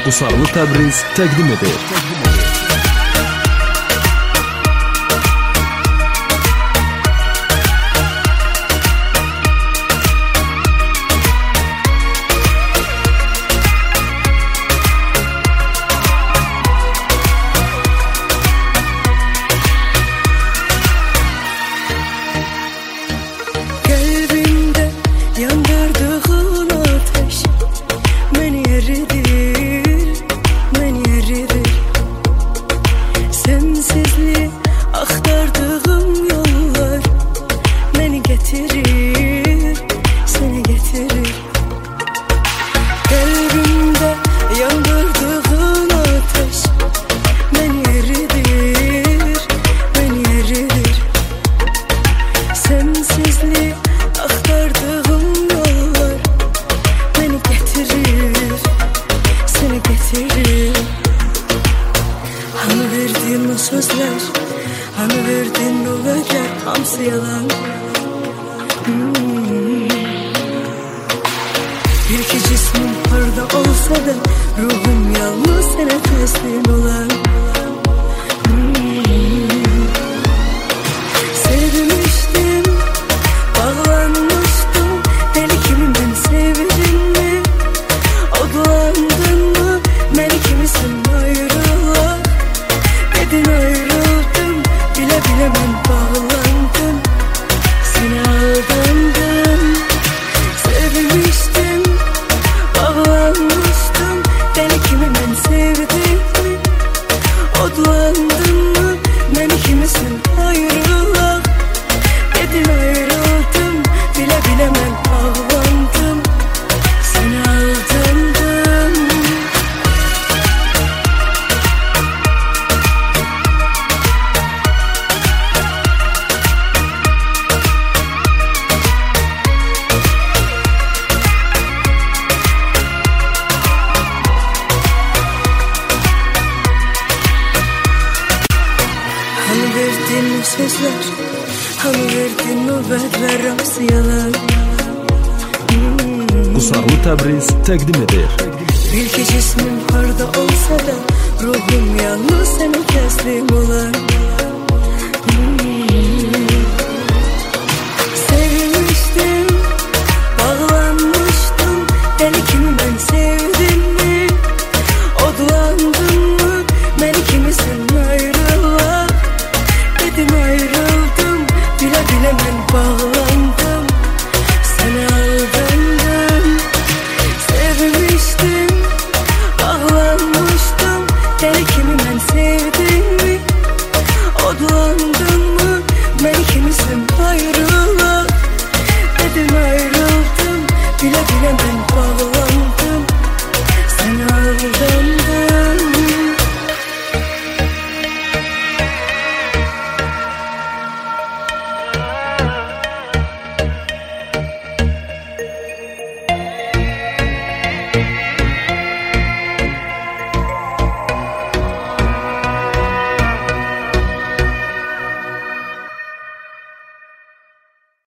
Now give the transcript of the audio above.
Qusarlı Təbriz təqdim edir. Hani verdin o vədə hamısı yalan. Bir ki cismim harda olsa da ruhum yalnız sənə təslim olan. Sevmiştim, bağlanmıştım, deli kimi ben sevdin mi? Odlandın mı? Məni kimisin ayrılaq? Dedin ayrıldım, bile bile ben bağlandım. Seni aldandım, sevmiştim, bağlanmıştım, deli kimi ben sevdim mi? Odlandın mı? Məni kimisin ayrılaq? Dedin ayrıldım, bile bile ben bağlandım. Seni aldandım. Hani verdin o sözler, hani verdin o vədlər hamısı yalan. Qusarlı Təbriz təqdim edir. Bil ki cismim harda olsa da ruhum yalnız sənə təslim olan.